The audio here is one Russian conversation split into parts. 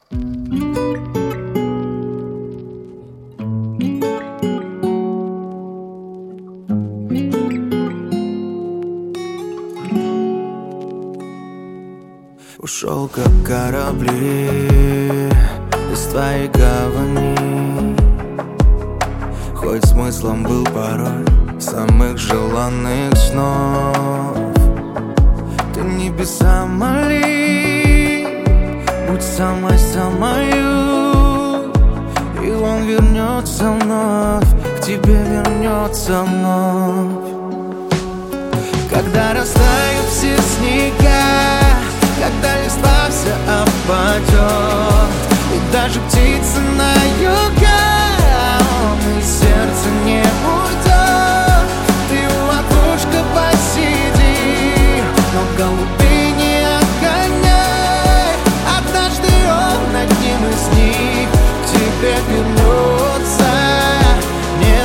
Ушел как корабли из твоей гавани, хоть смыслом был порой самых желанных снов. Ты небеса моли, будь самой-самою, и он вернется вновь, к тебе вернется вновь. Когда растают все снега, когда листва вся опадет, и даже птицы на югом из сердца не уйдет. Ты у окошка посиди, но голубей не отгоняй. Однажды он одним из них к тебе вернется, не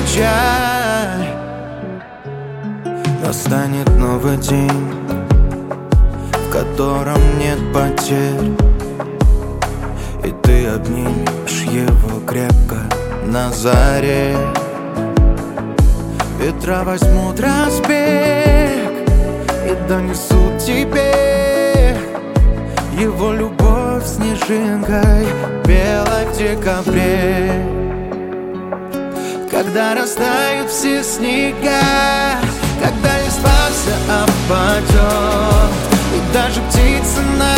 скучай. Настанет новый день, в котором нет потерь, и ты обнимешь его крепко на заре. Ветра возьмут разбег и донесут тебе его любовь снежинкой белой в декабре. Когда растают все снега, когда листва вся опадет, и даже птицы на